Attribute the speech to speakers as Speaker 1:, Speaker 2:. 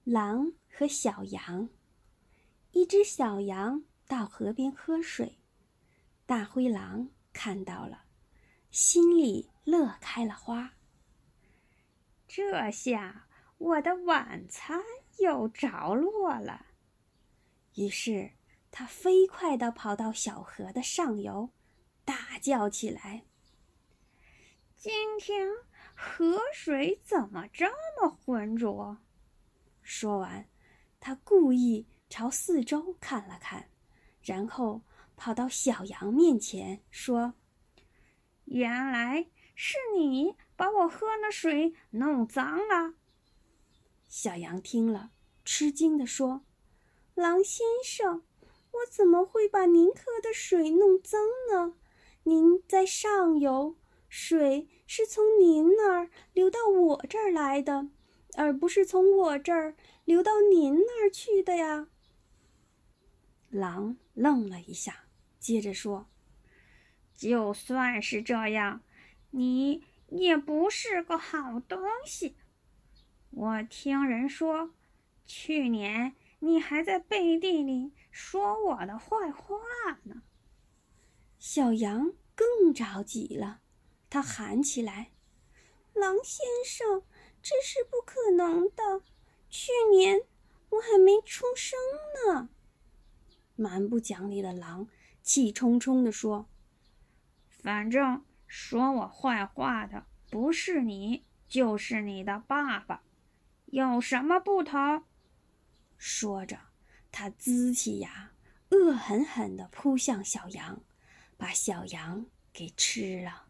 Speaker 1: 狼和小羊。一只小羊到河边喝水，大灰狼看到了，心里乐开了花。
Speaker 2: 这下我的晚餐又着落了。
Speaker 1: 于是他飞快地跑到小河的上游，大叫起来：
Speaker 2: 今天河水怎么这么浑浊？
Speaker 1: 说完，他故意朝四周看了看，然后跑到小羊面前说：
Speaker 2: 原来是你把我喝的水弄脏了。
Speaker 1: 小羊听了，吃惊地说：狼先生，我怎么会把您喝的水弄脏呢？您在上游，水是从您那儿流到我这儿来的，而不是从我这儿流到您那儿去的呀。狼愣了一下，接着说：
Speaker 2: 就算是这样，你也不是个好东西。我听人说，去年你还在背地里说我的坏话呢。
Speaker 1: 小羊更着急了，他喊起来：狼先生，这是不可能的，去年我还没出生呢。蛮不讲理的狼气冲冲地说：
Speaker 2: 反正说我坏话的不是你，就是你的爸爸，有什么不同？
Speaker 1: 说着，他呲起牙，恶狠狠地扑向小羊，把小羊给吃了。